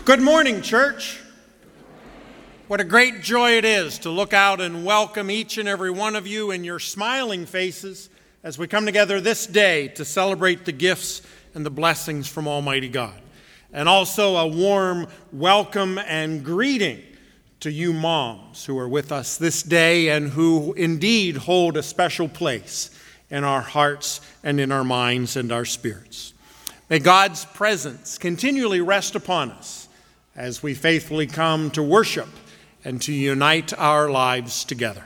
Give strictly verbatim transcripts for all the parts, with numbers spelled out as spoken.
Good morning, church. What a great joy it is to look out and welcome each and every one of you in your smiling faces as we come together this day to celebrate the gifts and the blessings from Almighty God. And also a warm welcome and greeting to you moms who are with us this day and who indeed hold a special place in our hearts and in our minds and our spirits. May God's presence continually rest upon us as we faithfully come to worship and to unite our lives together.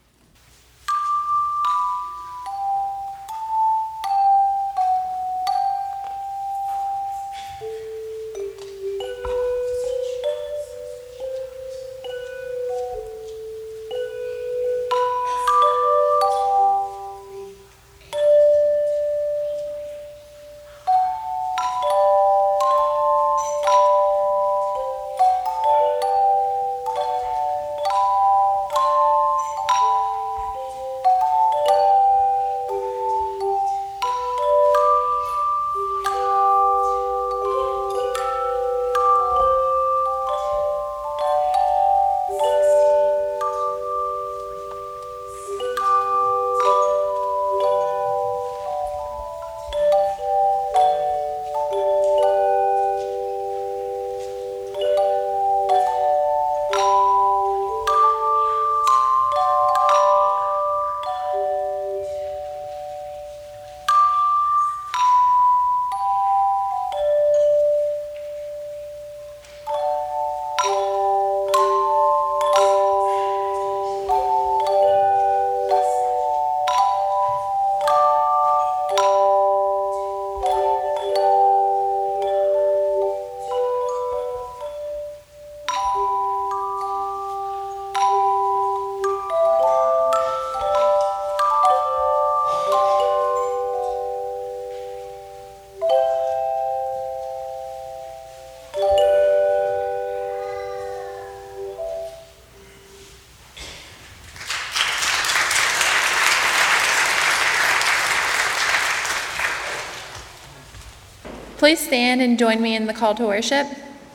Please stand and join me in the call to worship.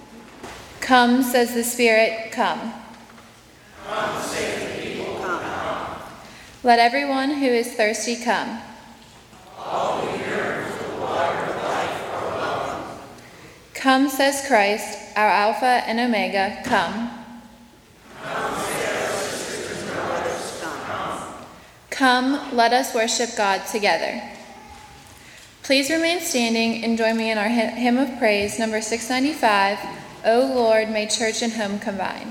Come, says the Spirit, come. Come, say the people, come. Let everyone who is thirsty come. All who yearn for the water of life are welcome. Come, says Christ, our Alpha and Omega, come. Come, say our sisters and brothers, come. Come, let us worship God together. Please remain standing and join me in our hymn of praise, number six ninety-five, O Lord, may church and home combine.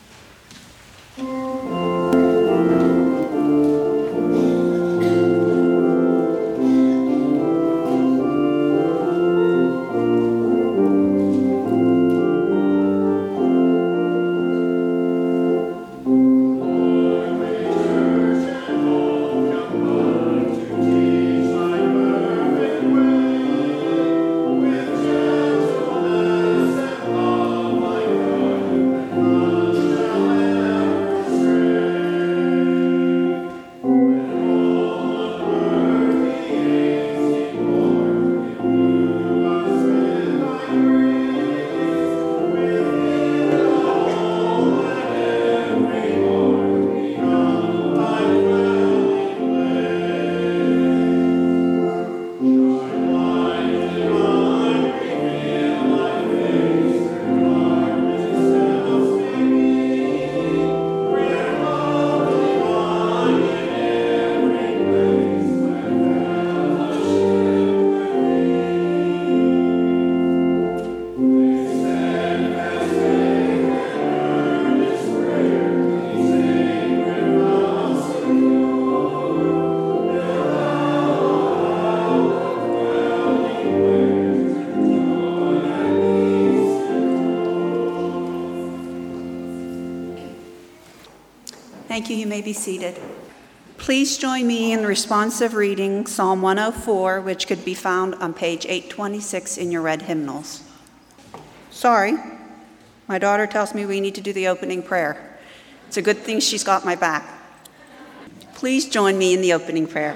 Thank you. You may be seated. Please join me in responsive reading Psalm one oh four, which could be found on page eight twenty-six in your red hymnals. Sorry, my daughter tells me we need to do the opening prayer. It's a good thing she's got my back. Please join me in the opening prayer.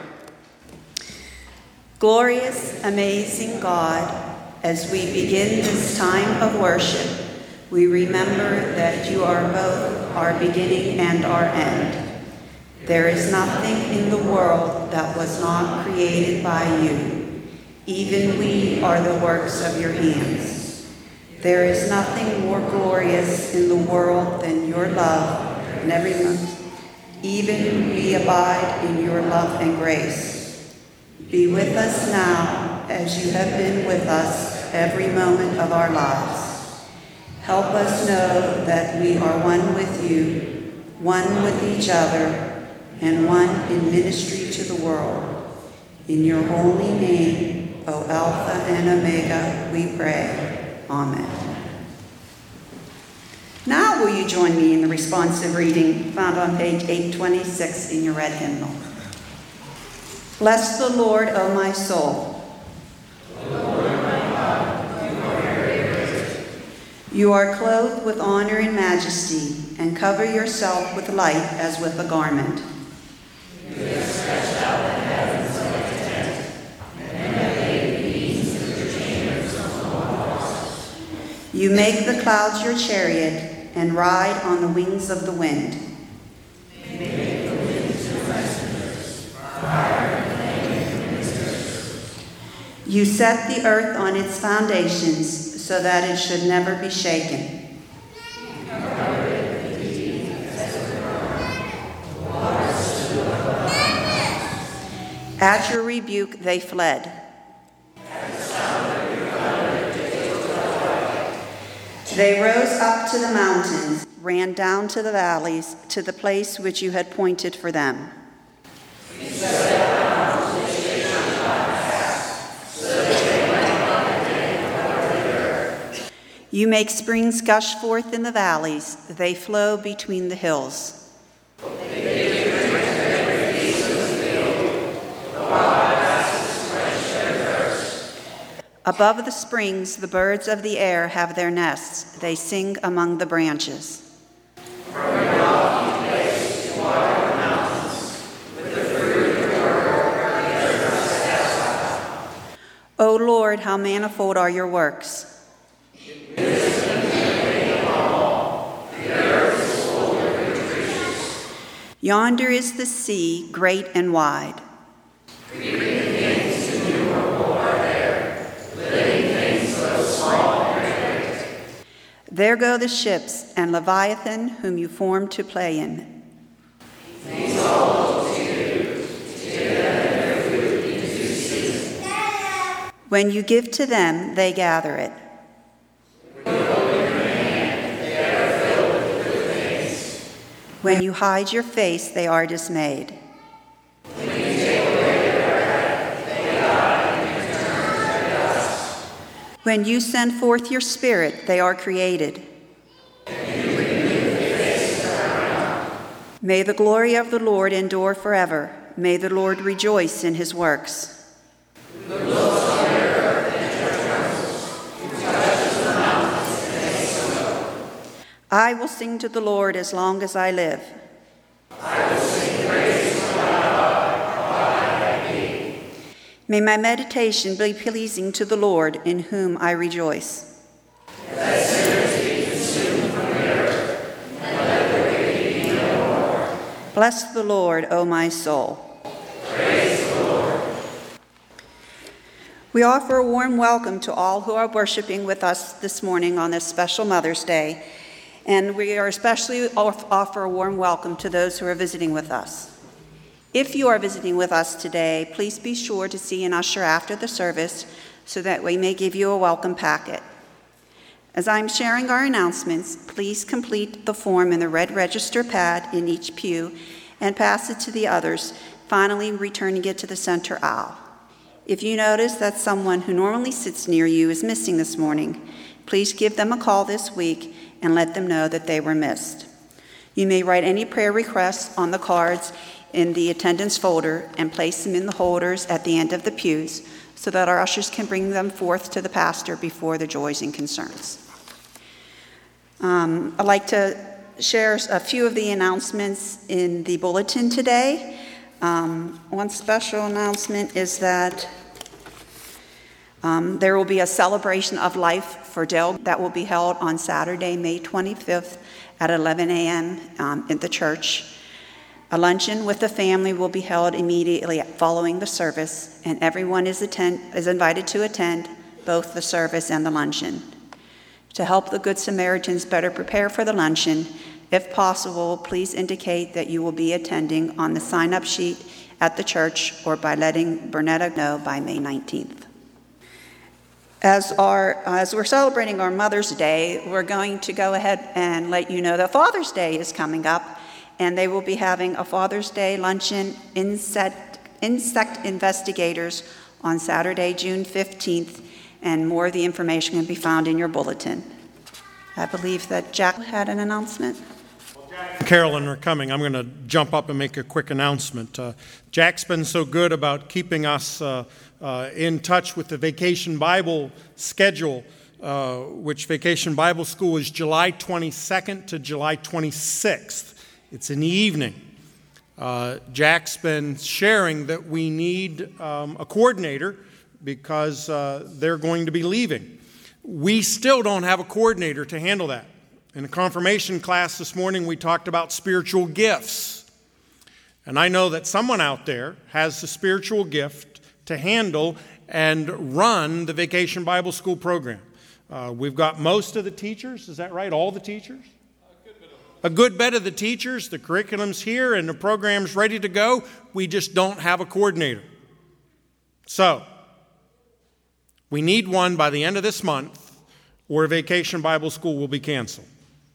Glorious, amazing God, as we begin this time of worship, We remember that you are both our beginning and our end. There is nothing in the world that was not created by you. Even we are the works of your hands. There is nothing more glorious in the world than your love, and everyone, even we abide in your love and grace. Be with us now as you have been with us every moment of our lives. Help us know that we are one with you, one with each other, and one in ministry to the world. In your holy name, O Alpha and Omega, we pray. Amen. Now will you join me in the responsive reading found on page eight twenty-six in your red hymnal. Bless the Lord, O my soul. You are clothed with honor and majesty, and cover yourself with light as with a garment. You have stretched out the heavens like a tent, and have laid beams in your chambers of the waters. You make the clouds your chariot, and ride on the wings of the wind. You make the winds your messengers, fire and flame your ministers. You set the earth on its foundations, so that it should never be shaken. At your rebuke they fled. They rose up to the mountains, ran down to the valleys, to the place which you had pointed for them. You make springs gush forth in the valleys. They flow between the hills. Above the springs, the birds of the air have their nests. They sing among the branches. O Lord, how manifold are your works. Yonder is the sea, great and wide. Creeping things innumerable are there, living things both small and great. There go the ships and Leviathan, whom you formed to play in. These all look to you, to give them their food in due season. When you give to them, they gather it. When you hide your face, they are dismayed. When you take away their breath, they die and return to dust. When you send forth your spirit, they are created. And you renew the face of the ground. May the glory of the Lord endure forever. May the Lord rejoice in his works. Who looks on the earth and trembles, who touches the mountains and makes them know. I will sing to the Lord as long as I live. I will sing praise to my God while I have need. May my meditation be pleasing to the Lord, in whom I rejoice. Let sinners be consumed from the earth, and let the wicked be no more. Bless the Lord, O my soul. Praise the Lord. We offer a warm welcome to all who are worshiping with us this morning on this special Mother's Day. And we are especially offer a warm welcome to those who are visiting with us. If you are visiting with us today, please be sure to see an usher after the service so that we may give you a welcome packet. As I'm sharing our announcements, please complete the form in the red register pad in each pew and pass it to the others, finally returning it to the center aisle. If you notice that someone who normally sits near you is missing this morning, please give them a call this week and let them know that they were missed. You may write any prayer requests on the cards in the attendance folder and place them in the holders at the end of the pews so that our ushers can bring them forth to the pastor before the joys and concerns. Um, I'd like to share a few of the announcements in the bulletin today. Um, one special announcement is that Um, there will be a celebration of life for Dale that will be held on Saturday, May twenty-fifth at eleven a.m. Um, in the church. A luncheon with the family will be held immediately following the service, and everyone is, attend, is invited to attend both the service and the luncheon. To help the Good Samaritans better prepare for the luncheon, if possible, please indicate that you will be attending on the sign-up sheet at the church or by letting Bernetta know by May nineteenth. As, our, as we're celebrating our Mother's Day, we're going to go ahead and let you know that Father's Day is coming up, and they will be having a Father's Day luncheon, insect, insect investigators, on Saturday, June fifteenth, and more of the information can be found in your bulletin. I believe that Jack had an announcement. Carolyn are coming. I'm going to jump up and make a quick announcement. Uh, Jack's been so good about keeping us uh, uh, in touch with the Vacation Bible schedule, uh, which Vacation Bible School is July twenty-second to July twenty-sixth. It's in the evening. Uh, Jack's been sharing that we need um, a coordinator because uh, they're going to be leaving. We still don't have a coordinator to handle that. In a confirmation class this morning, we talked about spiritual gifts. And I know that someone out there has the spiritual gift to handle and run the Vacation Bible School program. Uh, we've got most of the teachers, is that right? All the teachers? A good bit of the teachers, the curriculum's here, and the program's ready to go. We just don't have a coordinator. So, we need one by the end of this month, or Vacation Bible School will be canceled.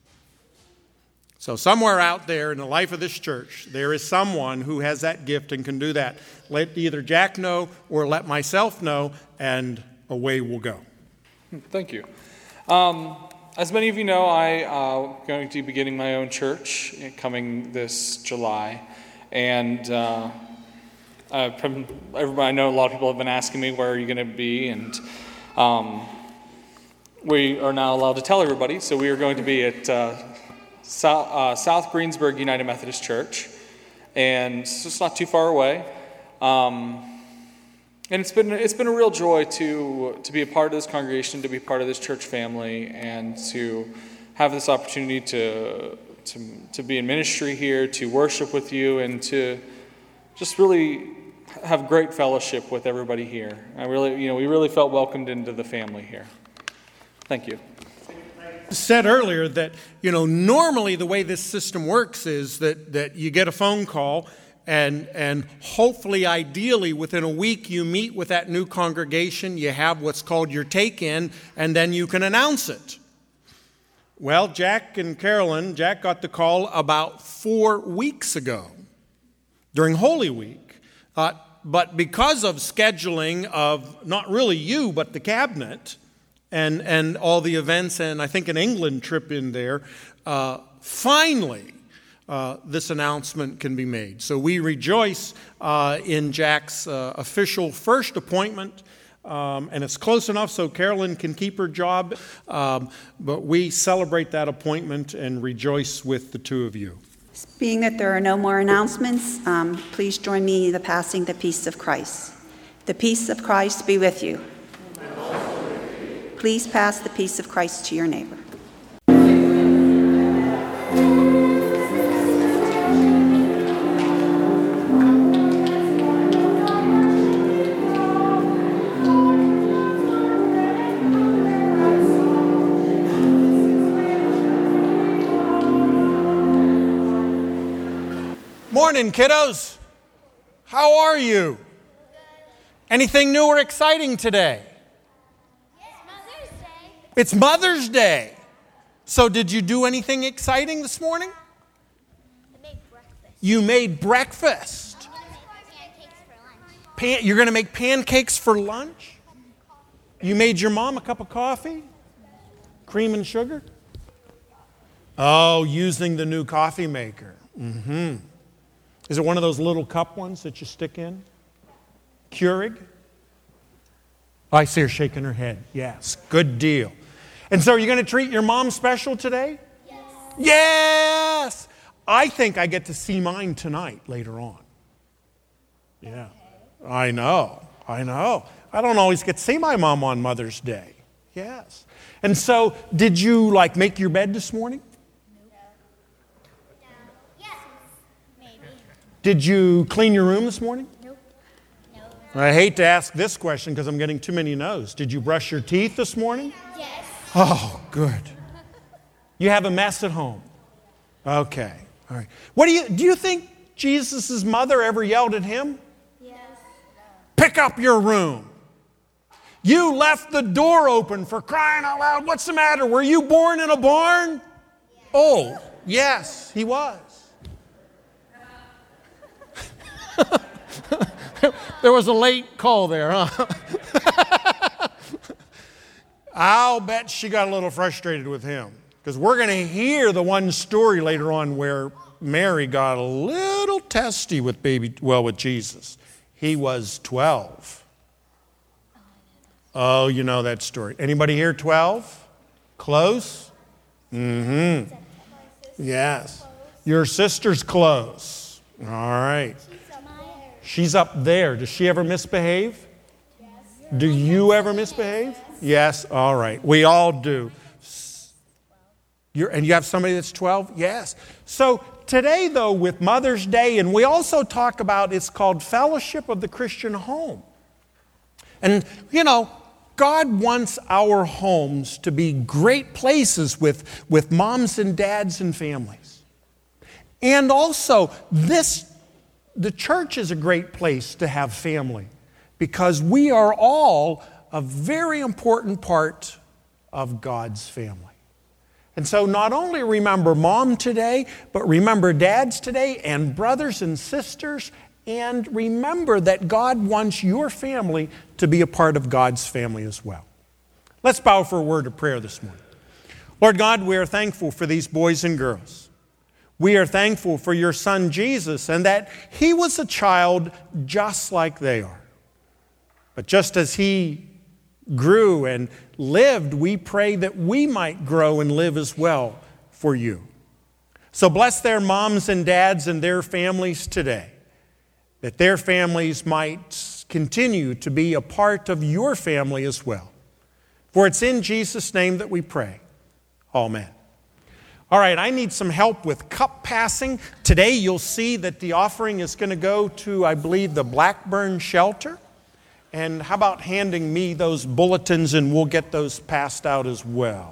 So somewhere out there in the life of this church, there is someone who has that gift and can do that. Let either Jack know or let myself know, and away we'll go. Thank you. Um, as many of you know, I am uh, going to be beginning my own church coming this July. And uh, uh, everybody, I know a lot of people have been asking me, where are you going to be? And um, we are now allowed to tell everybody. So we are going to be at uh, South, uh, South Greensburg United Methodist Church. And it's just not too far away. Um, And it's been it's been a real joy to to be a part of this congregation, to be part of this church family, and to have this opportunity to to to be in ministry here, to worship with you, and to just really have great fellowship with everybody here. I really, you know, we really felt welcomed into the family here. Thank you. Said earlier that, you know, normally the way this system works is that that you get a phone call. And and hopefully, ideally, within a week, you meet with that new congregation, you have what's called your take-in, and then you can announce it. Well, Jack and Carolyn, Jack got the call about four weeks ago during Holy Week. Uh, but because of scheduling of not really you, but the cabinet and, and all the events, and I think an England trip in there, uh, finally, Uh, this announcement can be made. So we rejoice uh, in Jack's uh, official first appointment, um, and it's close enough so Carolyn can keep her job, um, but we celebrate that appointment and rejoice with the two of you. Being that there are no more announcements, um, please join me in the passing the peace of Christ. The peace of Christ be with you. Please pass the peace of Christ to your neighbor. Morning, kiddos. How are you? Anything new or exciting today? It's Mother's Day. It's Mother's Day. So did you do anything exciting this morning? I made breakfast. You made breakfast. I'm going to make pancakes for lunch. Pan- you're going to make pancakes for lunch? You made your mom a cup of coffee? Cream and sugar? Oh, using the new coffee maker. Mm-hmm. Is it one of those little cup ones that you stick in? Keurig? I see her shaking her head. Yes, good deal. And so are you going to treat your mom special today? Yes. Yes! I think I get to see mine tonight later on. Yeah, I know, I know. I don't always get to see my mom on Mother's Day. Yes. And so, did you, like, make your bed this morning? No. No. Yes. Maybe. Did you clean your room this morning? Nope. No. I hate to ask this question because I'm getting too many no's. Did you brush your teeth this morning? Yes. Oh, good. You have a mess at home. Okay. All right. What do you do you think Jesus' mother ever yelled at him? Yes. Pick up your room. You left the door open, for crying out loud. What's the matter? Were you born in a barn? Yes. Oh, yes, he was. There was a late call there, huh? I'll bet she got a little frustrated with him, because we're going to hear the one story later on where Mary got a little testy with baby, well, with Jesus. He was twelve. Oh, you know that story. Anybody here twelve? Close? Mm-hmm. Yes. Your sister's close. All right. She's up there. Does she ever misbehave? Do you ever misbehave? Yes. All right. We all do. You're, and you have somebody that's twelve? Yes. So today, though, with Mother's Day, and we also talk about, it's called Fellowship of the Christian Home. And, you know, God wants our homes to be great places with, with moms and dads and families. And also, this, the church is a great place to have family, because we are all a very important part of God's family. And so not only remember mom today, but remember dads today and brothers and sisters, and remember that God wants your family to be a part of God's family as well. Let's bow for a word of prayer this morning. Lord God, we are thankful for these boys and girls. We are thankful for your son Jesus, and that he was a child just like they are. But just as he grew and lived, we pray that we might grow and live as well for you. So bless their moms and dads and their families today, that their families might continue to be a part of your family as well. For it's in Jesus' name that we pray. Amen. All right, I need some help with cup passing. Today you'll see that the offering is going to go to, I believe, the Blackburn Shelter. And how about handing me those bulletins, and we'll get those passed out as well.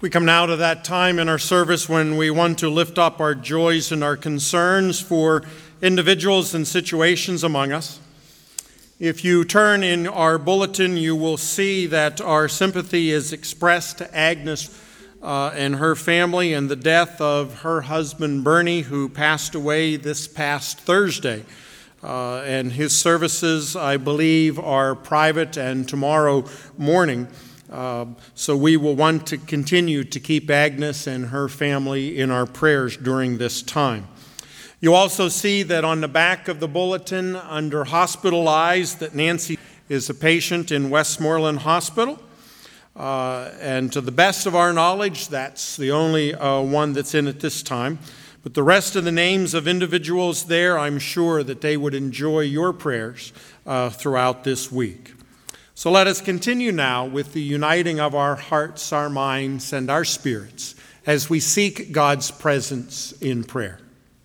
We come now to that time in our service when we want to lift up our joys and our concerns for individuals and situations among us. If you turn in our bulletin, you will see that our sympathy is expressed to Agnes uh, and her family in the death of her husband Bernie, who passed away this past Thursday. Uh, and his services, I believe, are private and tomorrow morning. Uh, so we will want to continue to keep Agnes and her family in our prayers during this time. You also see that on the back of the bulletin under hospitalized that Nancy is a patient in Westmoreland Hospital. Uh, and to the best of our knowledge, that's the only uh, one that's in at this time. But the rest of the names of individuals there, I'm sure that they would enjoy your prayers uh, throughout this week. So let us continue now with the uniting of our hearts, our minds, and our spirits as we seek God's presence in prayer.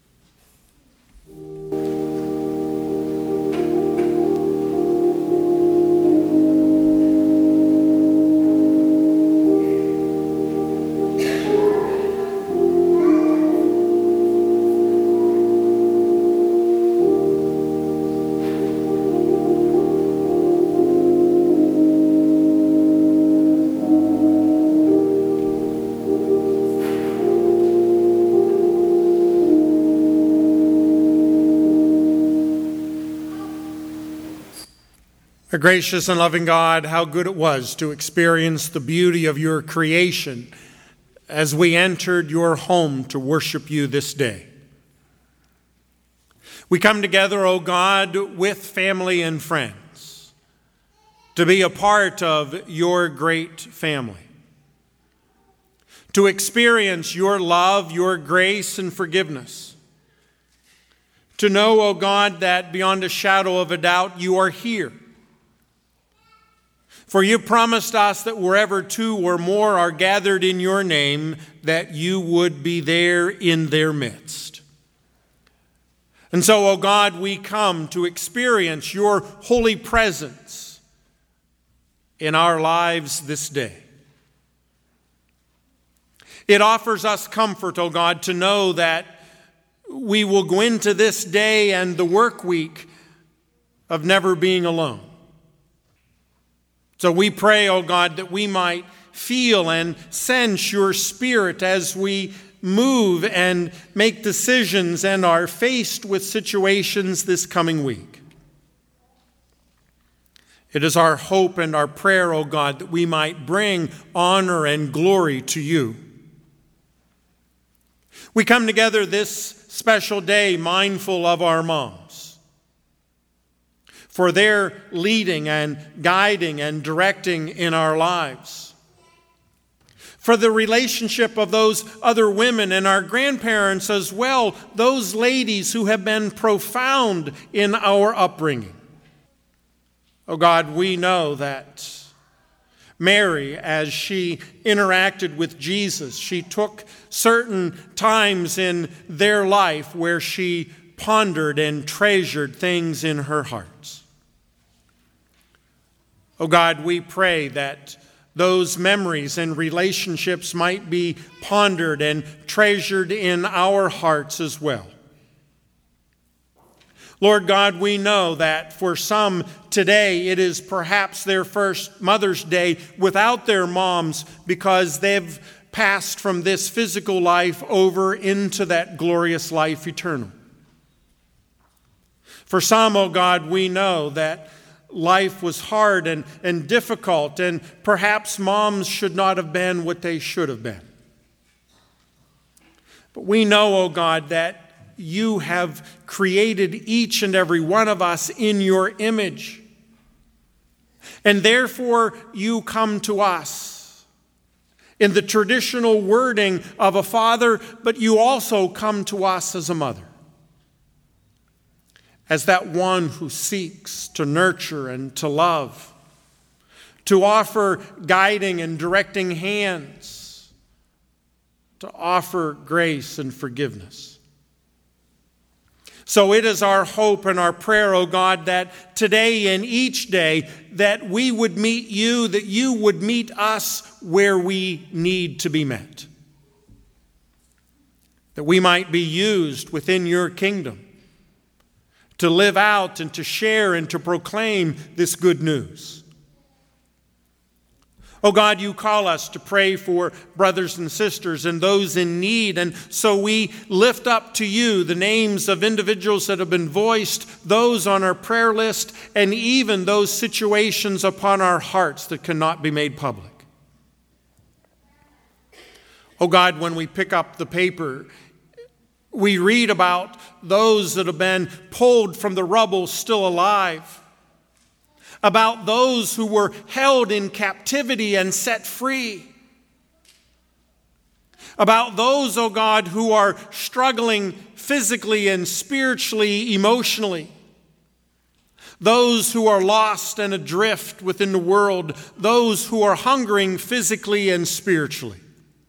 Our gracious and loving God, how good it was to experience the beauty of your creation as we entered your home to worship you this day. We come together, O God, with family and friends to be a part of your great family, to experience your love, your grace, and forgiveness, to know, O God, that beyond a shadow of a doubt you are here. For you promised us that wherever two or more are gathered in your name, that you would be there in their midst. And so, O God, we come to experience your holy presence in our lives this day. It offers us comfort, O God, to know that we will go into this day and the work week of never being alone. So we pray, O God, that we might feel and sense your Spirit as we move and make decisions and are faced with situations this coming week. It is our hope and our prayer, O God, that we might bring honor and glory to you. We come together this special day mindful of our moms, for their leading and guiding and directing in our lives, for the relationship of those other women and our grandparents as well, those ladies who have been profound in our upbringing. Oh God, we know that Mary, as she interacted with Jesus, she took certain times in their life where she pondered and treasured things in her hearts. Oh God, we pray that those memories and relationships might be pondered and treasured in our hearts as well. Lord God, we know that for some today it is perhaps their first Mother's Day without their moms because they've passed from this physical life over into that glorious life eternal. For some, oh God, we know that life was hard and, and difficult, and perhaps moms should not have been what they should have been. But we know, oh God, that you have created each and every one of us in your image. And therefore, you come to us in the traditional wording of a father, but you also come to us as a mother, as that one who seeks to nurture and to love, to offer guiding and directing hands, to offer grace and forgiveness. So it is our hope and our prayer, O God, that today and each day that we would meet you, that you would meet us where we need to be met. That we might be used within your kingdom to live out and to share and to proclaim this good news. Oh God, you call us to pray for brothers and sisters and those in need, and so we lift up to you the names of individuals that have been voiced, those on our prayer list, and even those situations upon our hearts that cannot be made public. Oh God, when we pick up the paper, we read about those that have been pulled from the rubble still alive, about those who were held in captivity and set free, about those, oh God, who are struggling physically and spiritually, emotionally, those who are lost and adrift within the world, those who are hungering physically and spiritually.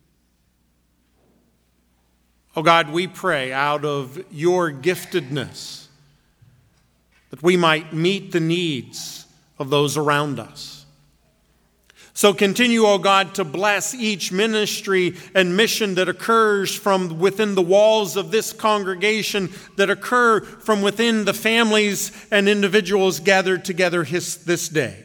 Oh God, we pray out of your giftedness that we might meet the needs of those around us. So continue, O God, to bless each ministry and mission that occurs from within the walls of this congregation, that occur from within the families and individuals gathered together his, this day.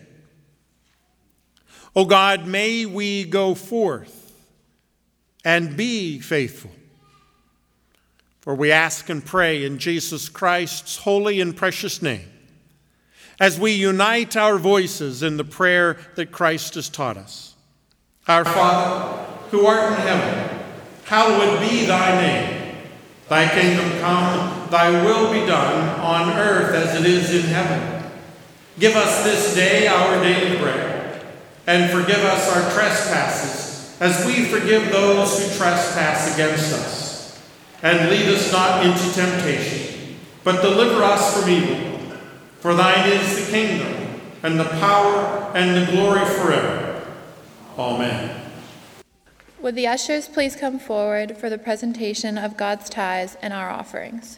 O God, may we go forth and be faithful. For we ask and pray in Jesus Christ's holy and precious name, as we unite our voices in the prayer that Christ has taught us. Our Father, who art in heaven, hallowed be thy name. Thy kingdom come, thy will be done on earth as it is in heaven. Give us this day our daily bread, and forgive us our trespasses, as we forgive those who trespass against us. And lead us not into temptation, but deliver us from evil. For thine is the kingdom, and the power, and the glory forever. Amen. Would the ushers please come forward for the presentation of God's tithes and our offerings?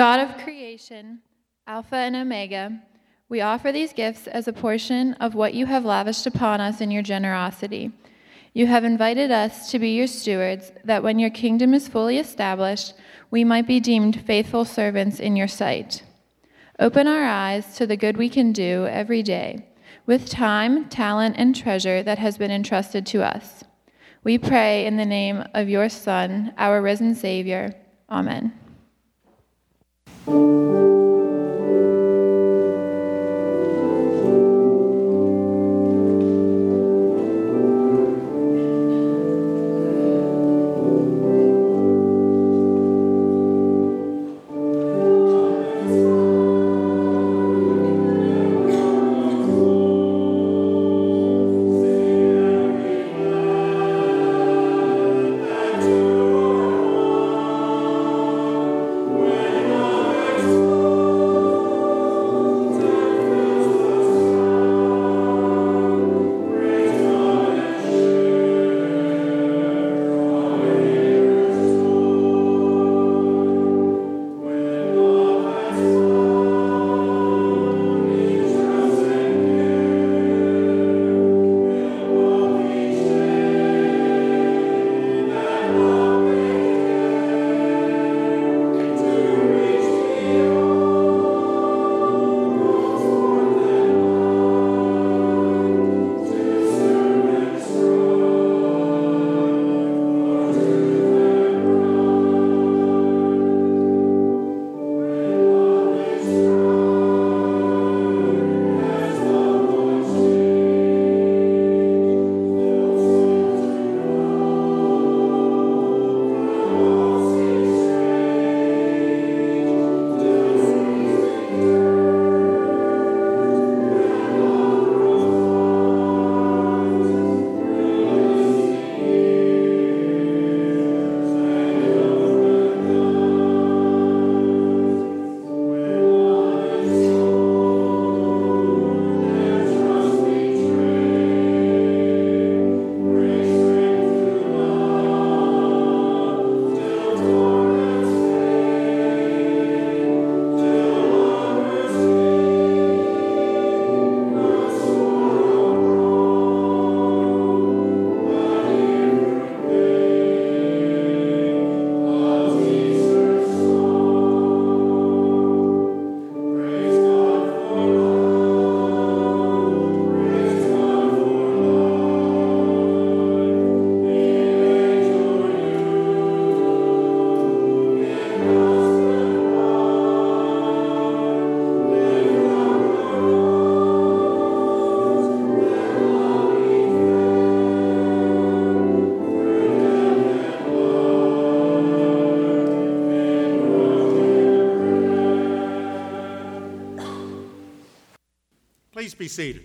God of creation, Alpha and Omega, we offer these gifts as a portion of what you have lavished upon us in your generosity. You have invited us to be your stewards, that when your kingdom is fully established, we might be deemed faithful servants in your sight. Open our eyes to the good we can do every day, with time, talent, and treasure that has been entrusted to us. We pray in the name of your Son, our risen Savior. Amen. Please be seated.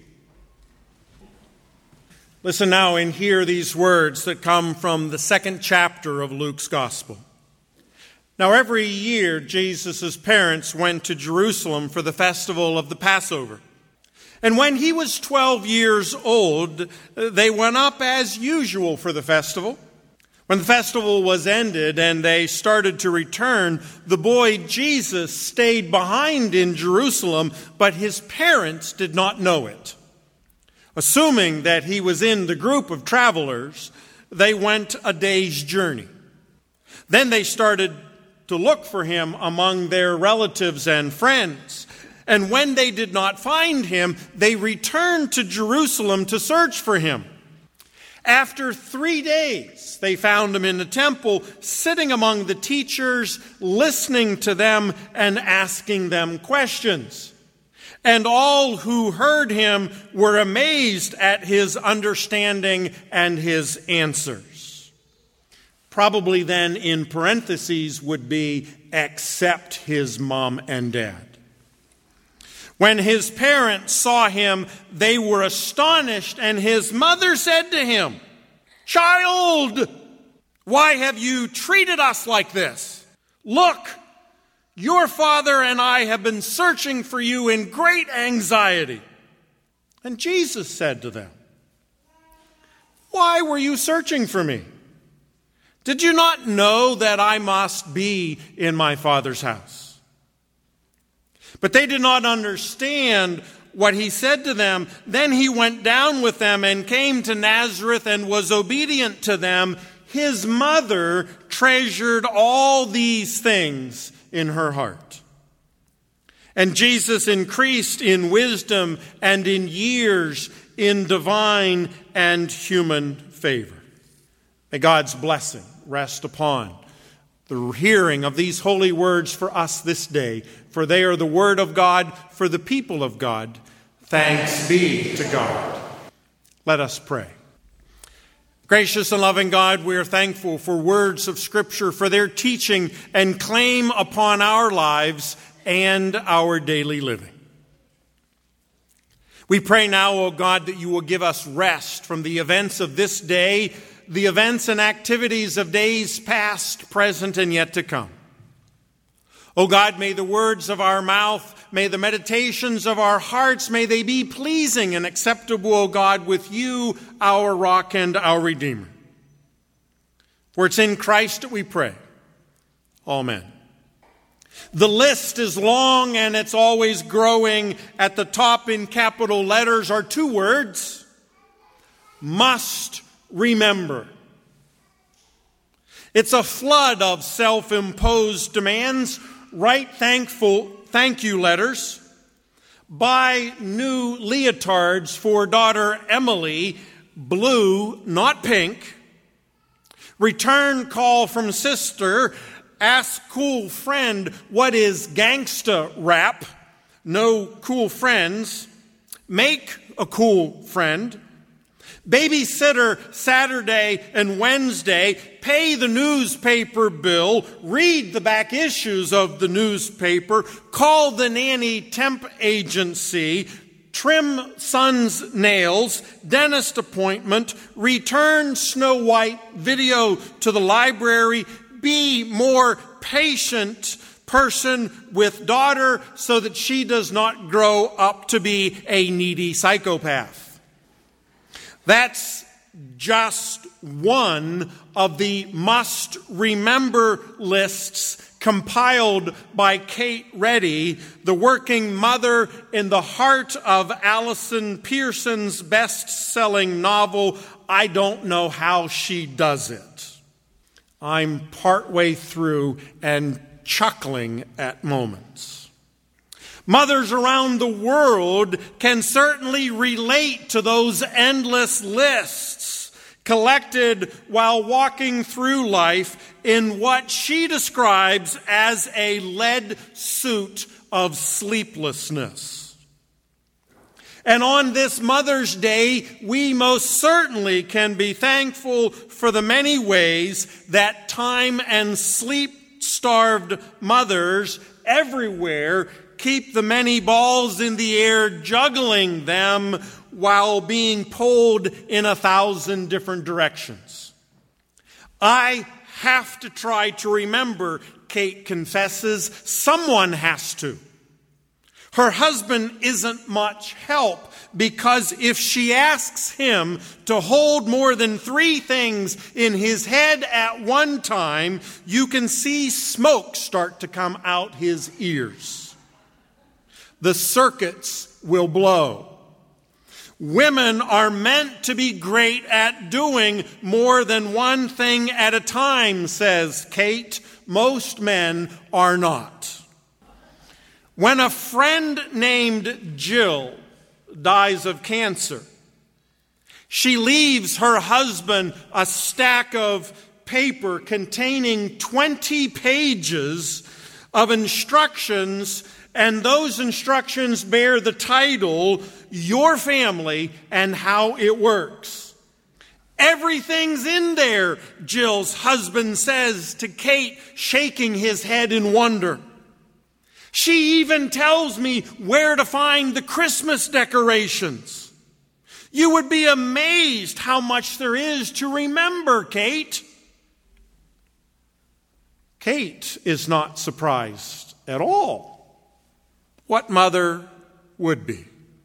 Listen now and hear these words that come from the second chapter of Luke's Gospel. Now, every year, Jesus' parents went to Jerusalem for the festival of the Passover. And when he was twelve years old, they went up as usual for the festival. When the festival was ended and they started to return, the boy Jesus stayed behind in Jerusalem, but his parents did not know it. Assuming that he was in the group of travelers, they went a day's journey. Then they started to look for him among their relatives and friends. And when they did not find him, they returned to Jerusalem to search for him. After three days, they found him in the temple, sitting among the teachers, listening to them and asking them questions. And all who heard him were amazed at his understanding and his answers. Probably then in parentheses would be, except his mom and dad. When his parents saw him, they were astonished, and his mother said to him, "Child, why have you treated us like this? Look, your father and I have been searching for you in great anxiety." And Jesus said to them, "Why were you searching for me? Did you not know that I must be in my Father's house?" But they did not understand what he said to them. Then he went down with them and came to Nazareth and was obedient to them. His mother treasured all these things in her heart. And Jesus increased in wisdom and in years, in divine and human favor. May God's blessing rest upon the hearing of these holy words for us this day, for they are the word of God for the people of God. Thanks be to God. Let us pray. Gracious and loving God, we are thankful for words of Scripture, for their teaching and claim upon our lives and our daily living. We pray now, O God, that you will give us rest from the events of this day, the events and activities of days past, present, and yet to come. O God, may the words of our mouth, may the meditations of our hearts, may they be pleasing and acceptable, O God, with you, our rock and our Redeemer. For it's in Christ that we pray. Amen. The list is long and it's always growing. At the top in capital letters are two words: must remember. It's a flood of self-imposed demands. Write thankful thank you letters. Buy new leotards for daughter Emily, blue, not pink. Return call from sister. Ask cool friend what is gangsta rap. No cool friends. Make a cool friend. Babysitter Saturday and Wednesday. Pay the newspaper bill. Read the back issues of the newspaper. Call the nanny temp agency. Trim son's nails. Dentist appointment. Return Snow White video to the library. Be more patient person with daughter so that she does not grow up to be a needy psychopath. That's just one of the must-remember lists compiled by Kate Reddy, the working mother in the heart of Allison Pearson's best-selling novel, I Don't Know How She Does It. I'm partway through and chuckling at moments. Mothers around the world can certainly relate to those endless lists collected while walking through life in what she describes as a lead suit of sleeplessness. And on this Mother's Day, we most certainly can be thankful for the many ways that time and sleep-starved mothers everywhere keep the many balls in the air, juggling them while being pulled in a thousand different directions. I have to try to remember, Kate confesses, someone has to. Her husband isn't much help because if she asks him to hold more than three things in his head at one time, you can see smoke start to come out his ears. The circuits will blow. Women are meant to be great at doing more than one thing at a time, says Kate. Most men are not. When a friend named Jill dies of cancer, she leaves her husband a stack of paper containing twenty pages of instructions, and those instructions bear the title, Your Family and How It Works. Everything's in there, Jill's husband says to Kate, shaking his head in wonder. She even tells me where to find the Christmas decorations. You would be amazed how much there is to remember, Kate. Kate is not surprised at all. What mother would be?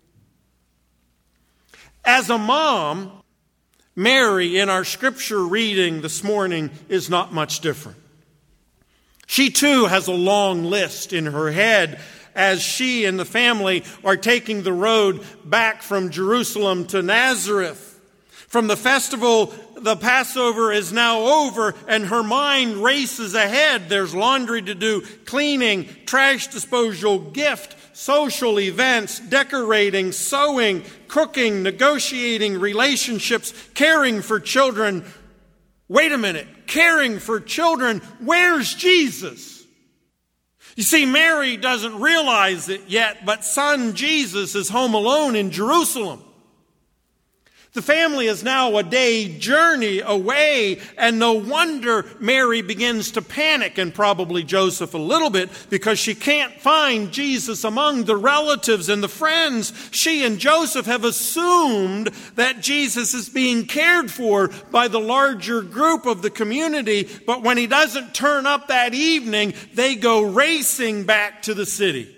As a mom, Mary, in our scripture reading this morning, is not much different. She too has a long list in her head as she and the family are taking the road back from Jerusalem to Nazareth. From the festival, the Passover is now over, and her mind races ahead. There's laundry to do, cleaning, trash disposal, gift, social events, decorating, sewing, cooking, negotiating, relationships, caring for children. Wait a minute, caring for children, where's Jesus? You see, Mary doesn't realize it yet, but son Jesus is home alone in Jerusalem. The family is now a day journey away, and no wonder Mary begins to panic, and probably Joseph a little bit, because she can't find Jesus among the relatives and the friends. She and Joseph have assumed that Jesus is being cared for by the larger group of the community, but when he doesn't turn up that evening, they go racing back to the city.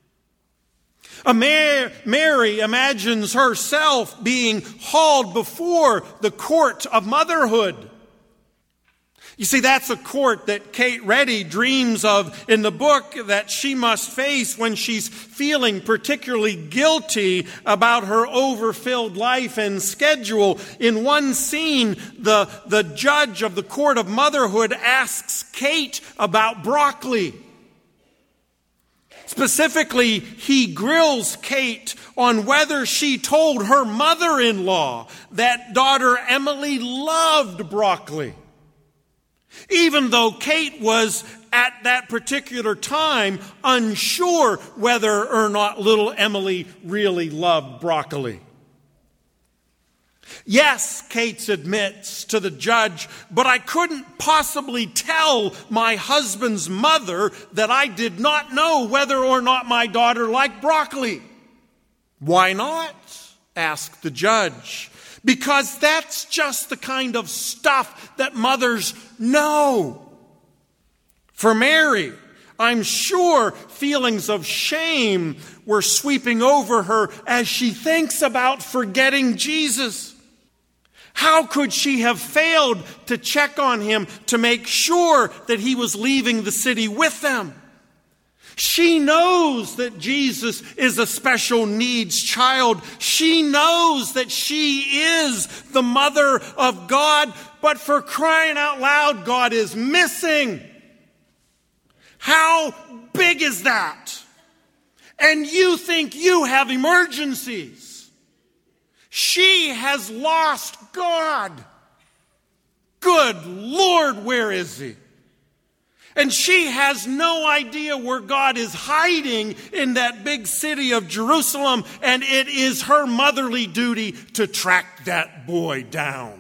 Mary imagines herself being hauled before the court of motherhood. You see, that's a court that Kate Reddy dreams of in the book that she must face when she's feeling particularly guilty about her overfilled life and schedule. In one scene, the, the judge of the court of motherhood asks Kate about broccoli. Specifically, he grills Kate on whether she told her mother-in-law that daughter Emily loved broccoli. Even though Kate was at that particular time unsure whether or not little Emily really loved broccoli. Yes, Kate admits to the judge, but I couldn't possibly tell my husband's mother that I did not know whether or not my daughter liked broccoli. Why not? Asked the judge. Because that's just the kind of stuff that mothers know. For Mary, I'm sure feelings of shame were sweeping over her as she thinks about forgetting Jesus. How could she have failed to check on him to make sure that he was leaving the city with them? She knows that Jesus is a special needs child. She knows that she is the mother of God, but for crying out loud, God is missing. How big is that? And you think you have emergencies. She has lost God. Good Lord, where is he? And she has no idea where God is hiding in that big city of Jerusalem, and it is her motherly duty to track that boy down.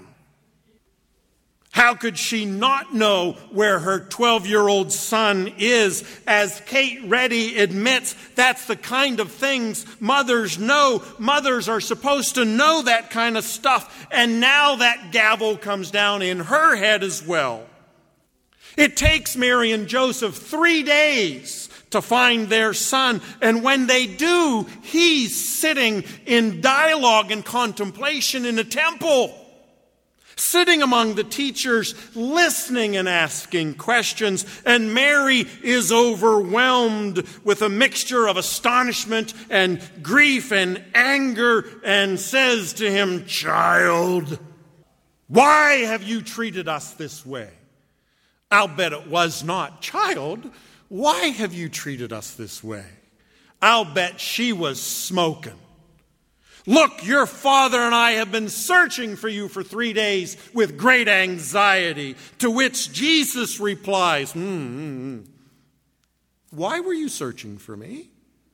How could she not know where her twelve-year-old son is? As Kate Reddy admits, that's the kind of things mothers know. Mothers are supposed to know that kind of stuff. And now that gavel comes down in her head as well. It takes Mary and Joseph three days to find their son. And when they do, he's sitting in dialogue and contemplation in a temple. Sitting among the teachers, listening and asking questions. And Mary is overwhelmed with a mixture of astonishment and grief and anger and says to him, "Child, why have you treated us this way?" I'll bet it was not, "Child, why have you treated us this way?" I'll bet she was smoking. "Look, your father and I have been searching for you for three days with great anxiety." To which Jesus replies, mm-hmm. "Why were you searching for me?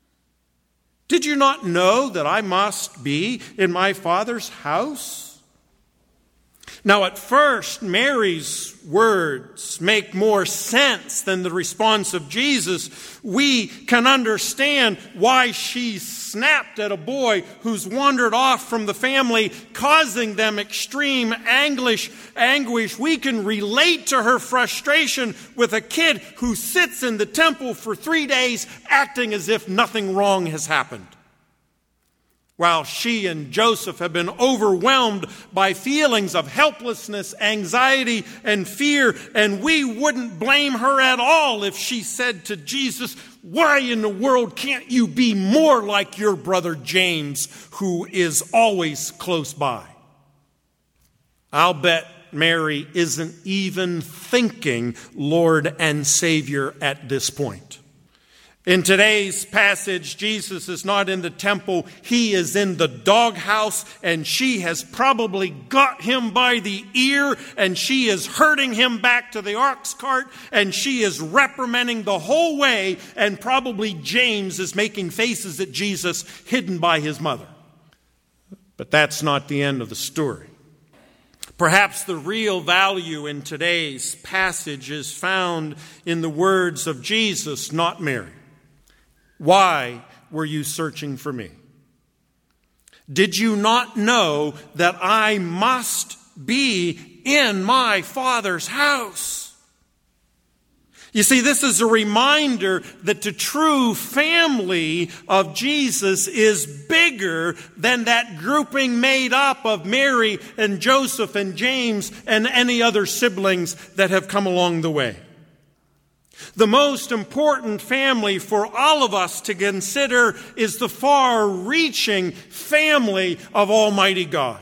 Did you not know that I must be in my Father's house?" Now, at first, Mary's words make more sense than the response of Jesus. We can understand why she snapped at a boy who's wandered off from the family, causing them extreme anguish. Anguish. We can relate to her frustration with a kid who sits in the temple for three days acting as if nothing wrong has happened. while she and Joseph have been overwhelmed by feelings of helplessness, anxiety, and fear, and we wouldn't blame her at all if she said to Jesus, "Why in the world can't you be more like your brother James, who is always close by?" I'll bet Mary isn't even thinking Lord and Savior at this point. In today's passage, Jesus is not in the temple. He is in the doghouse, and she has probably got him by the ear, and she is herding him back to the ox cart, and she is reprimanding the whole way, and probably James is making faces at Jesus, hidden by his mother. But that's not the end of the story. Perhaps the real value in today's passage is found in the words of Jesus, not Mary. "Why were you searching for me? Did you not know that I must be in my Father's house?" You see, this is a reminder that the true family of Jesus is bigger than that grouping made up of Mary and Joseph and James and any other siblings that have come along the way. The most important family for all of us to consider is the far-reaching family of Almighty God.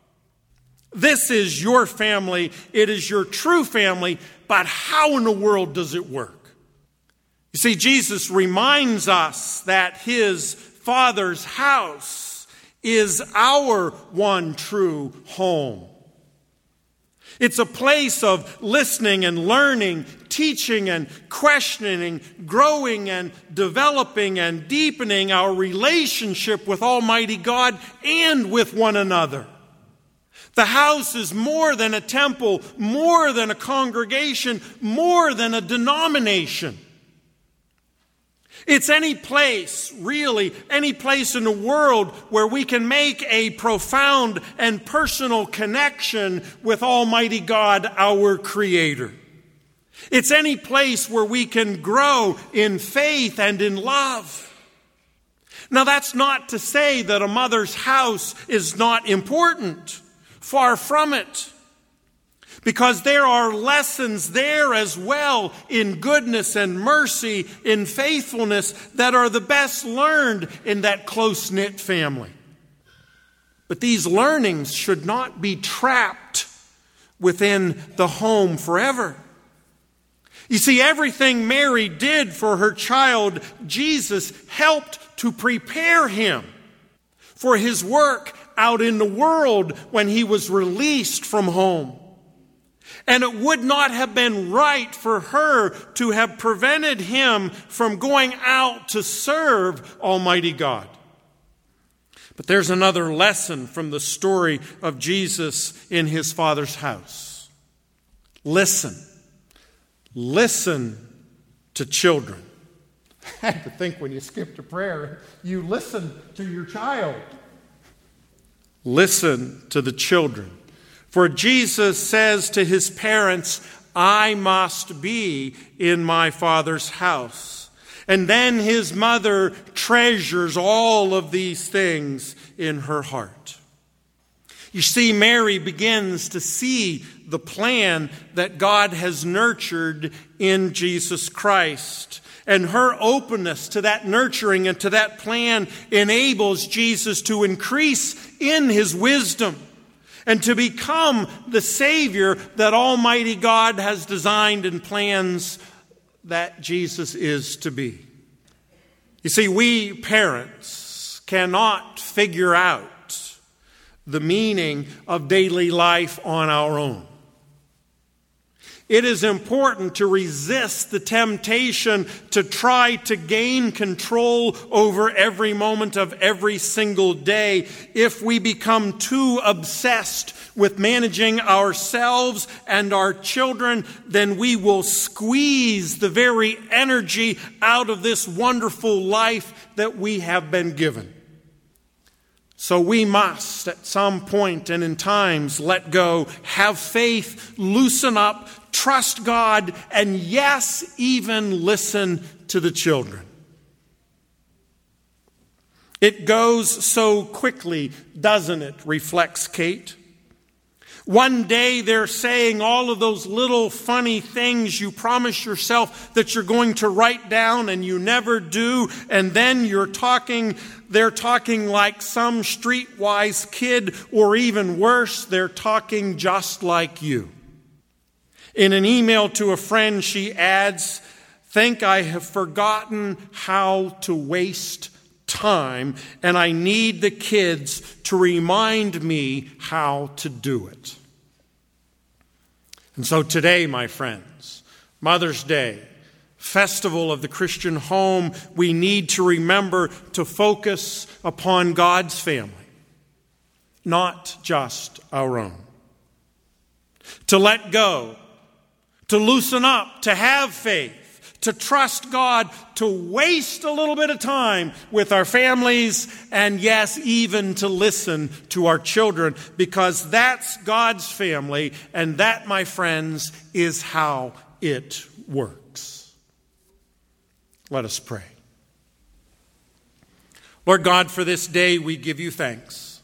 This is your family. It is your true family. But how in the world does it work? You see, Jesus reminds us that his Father's house is our one true home. It's a place of listening and learning, teaching and questioning, growing and developing and deepening our relationship with Almighty God and with one another. The house is more than a temple, more than a congregation, more than a denomination. It's any place, really, any place in the world where we can make a profound and personal connection with Almighty God, our Creator. It's any place where we can grow in faith and in love. Now, that's not to say that a mother's house is not important. Far from it. Because there are lessons there as well in goodness and mercy, in faithfulness, that are the best learned in that close-knit family. But these learnings should not be trapped within the home forever. You see, everything Mary did for her child, Jesus, helped to prepare him for his work out in the world when he was released from home. And it would not have been right for her to have prevented him from going out to serve Almighty God. But there's another lesson from the story of Jesus in his Father's house. Listen. Listen to children. I had to think when you skipped a prayer, you listen to your child. Listen to the children. For Jesus says to his parents, "I must be in my Father's house." And then his mother treasures all of these things in her heart. You see, Mary begins to see the plan that God has nurtured in Jesus Christ. And her openness to that nurturing and to that plan enables Jesus to increase in his wisdom and to become the Savior that Almighty God has designed and plans that Jesus is to be. You see, we parents cannot figure out the meaning of daily life on our own. It is important to resist the temptation to try to gain control over every moment of every single day. If we become too obsessed with managing ourselves and our children, then we will squeeze the very energy out of this wonderful life that we have been given. So we must, at some point and in times, let go, have faith, loosen up, trust God, and yes, even listen to the children. It goes so quickly, doesn't it? Reflects Kate. One day they're saying all of those little funny things you promise yourself that you're going to write down and you never do. And then you're talking, they're talking like some streetwise kid, or even worse, they're talking just like you. In an email to a friend, she adds, "Think I have forgotten how to waste time, and I need the kids to remind me how to do it." And so today, my friends, Mother's Day, festival of the Christian home, we need to remember to focus upon God's family, not just our own. To let go, to loosen up, to have faith, to trust God, to waste a little bit of time with our families, and yes, even to listen to our children, because that's God's family, and that, my friends, is how it works. Let us pray. Lord God, for this day we give you thanks.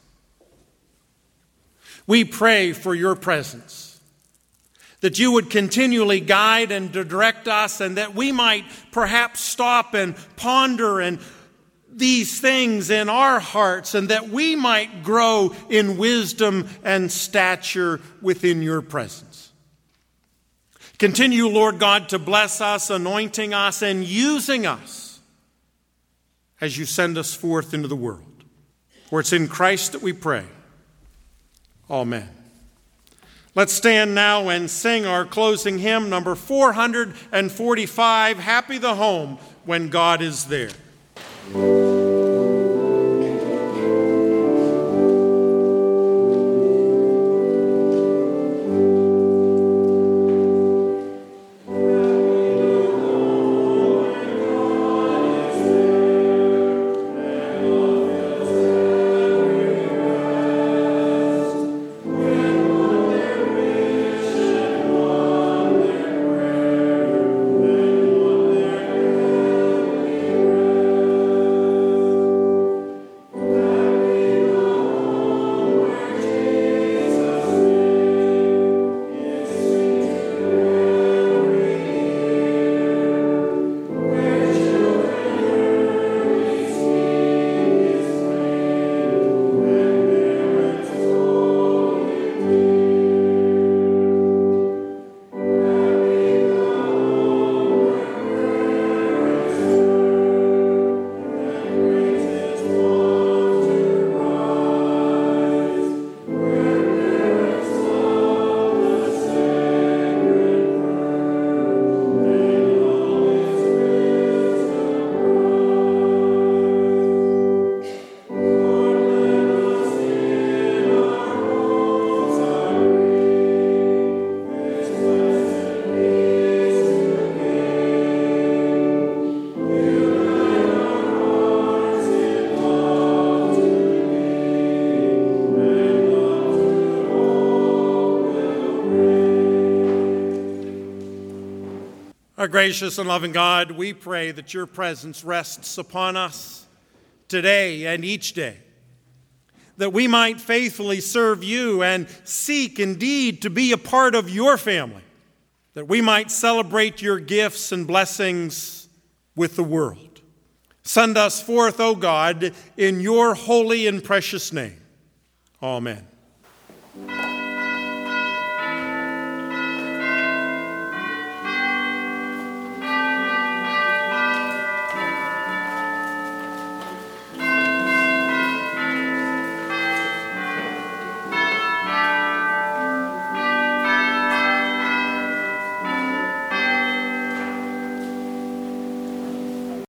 We pray for your presence, that you would continually guide and direct us, and that we might perhaps stop and ponder and these things in our hearts, and that we might grow in wisdom and stature within your presence. Continue, Lord God, to bless us, anointing us and using us as you send us forth into the world. For it's in Christ that we pray. Amen. Let's stand now and sing our closing hymn, number four hundred forty-five, Happy the Home When God is There. Our gracious and loving God, we pray that your presence rests upon us today and each day, that we might faithfully serve you and seek indeed to be a part of your family, that we might celebrate your gifts and blessings with the world. Send us forth, O God, in your holy and precious name. Amen.